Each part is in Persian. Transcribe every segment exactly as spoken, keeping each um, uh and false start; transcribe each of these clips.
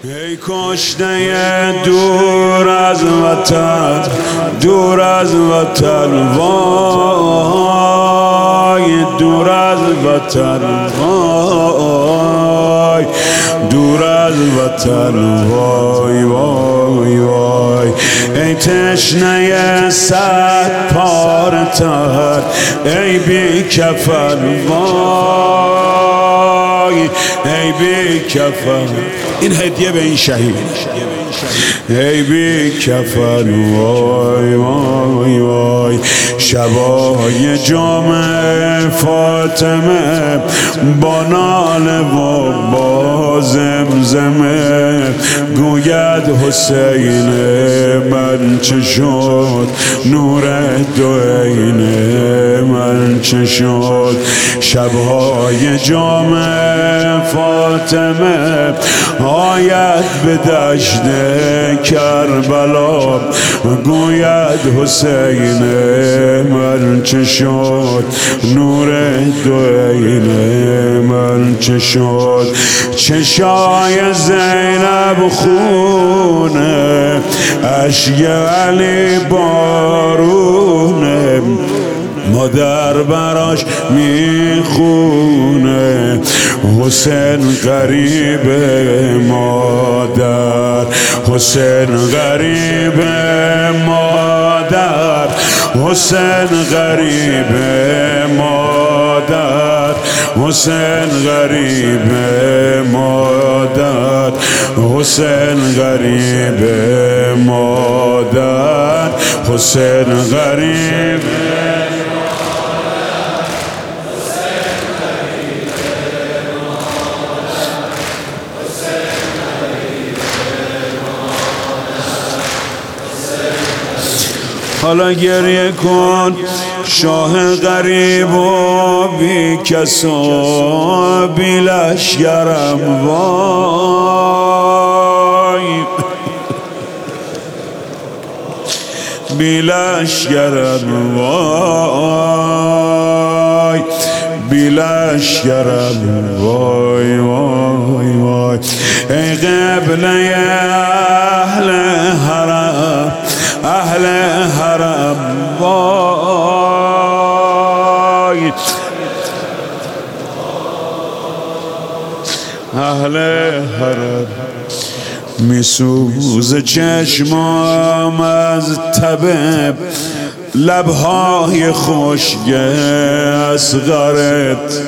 ای کشته دور از وطن، دور از وطن، وای دور از وطن، وای دور از وطن، وای وای وای ای تشنه صد پاره تن، ای بی کفن، وای ای بی کفن. این هدیه به این شهید. ای بی کفن، وای وای وای شبای جام فاطمه با ناله و با زمزمه گوید حسین من چه شد، نور دو عین من چه شد. شبهای جام فاطمه آید به دشت کربلا گوید حسین من چه شد، نور دو عین من چه شد. چشای زینب خونه، اشک علی بارونه، مادر براش میخونه. حسین غریب مادر، حسین غریب مادر، حسین غریب مادر، حسین غریب مادر، حسین غریب مادر، حسین غریب. حالا گریه کن شاه غریب و بی کس و بی لشکرم، وای بی لشکرم، وای بی لشکرم، وای وای وای ای قبله اهل حرم، اهل حرم، وای اهل حرم. میسوزه چشمام از تب لبهای خشک اصغرت،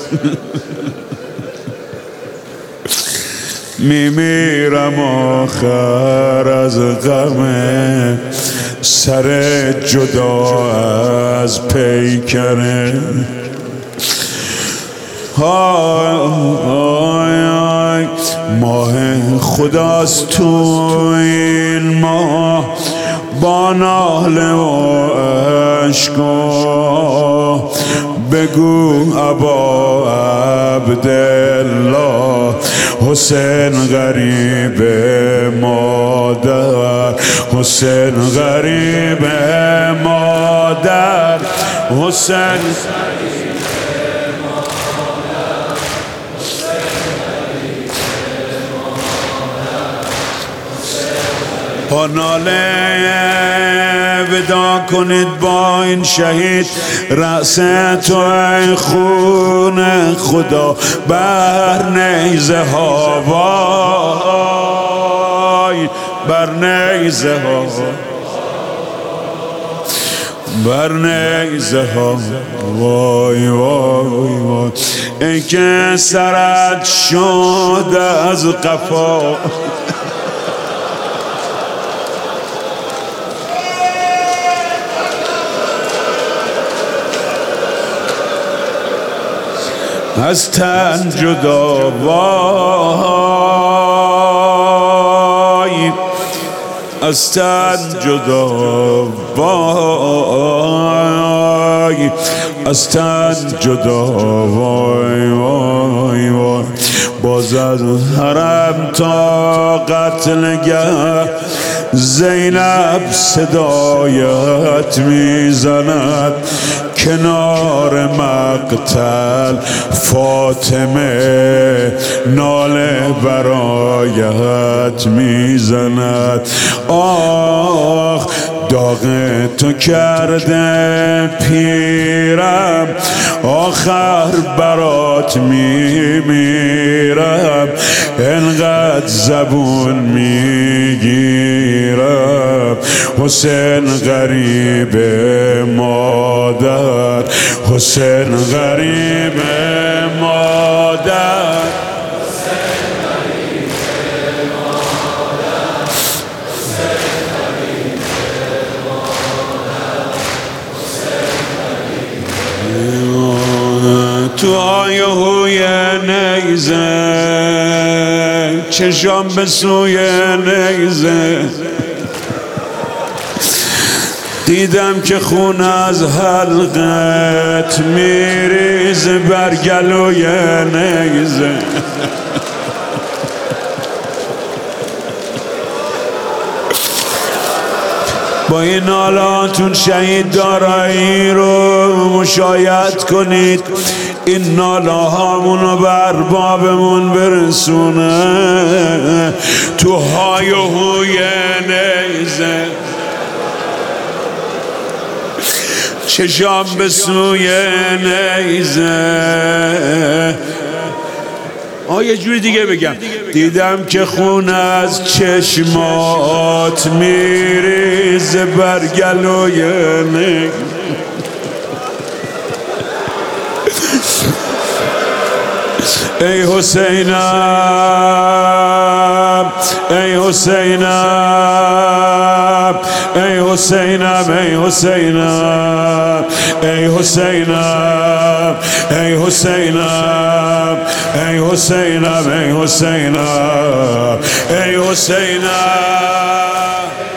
میمیرم آخر از غم سر جدا از پیکره. های های ماه خداست تو این ماه با ناله و اشکا، بگو ابا عبدالله حسین غریب مادر، حسین غریب مادر، حسین با ناله ودا کنید با این شهید. رأس تو ای خون خدا بر نیزه ها، وای بر نیزه ها، بر نیزه ها، وای وای وای ای که سرت شد از قفا. از تن جدا، وای از تن جدا، وای از تن جدا، وای وای وای باز از حرم تا قتلگه زینب صدایت میزند کنار مقتل فاطمه ناله برایت میزند. آخ داغ تو کرده پیرم، آخر برات میمیرم. انقدر زبون میگیرم حسین غریب مادر، حسین غریب مادر. تو آیهوی نیزه چشام به سوی نیزه، دیدم که خون از حلقت میریزه بر گلوی نیزه. با این نالاتون شهید دارایی رو مشایعت کنید، این ناله هامونو بر بابمون برسونه. تو های و هوی نیزه چشام به سوی نیزه. آه یه جوری دیگه بگم، دیدم که خون از چشمات میریزه بر گلوی نیزه. ای حسینم ای حسینم ای حسینم ای حسینم ای حسینم ای حسینم ای حسینم ای حسینم ای حسینم.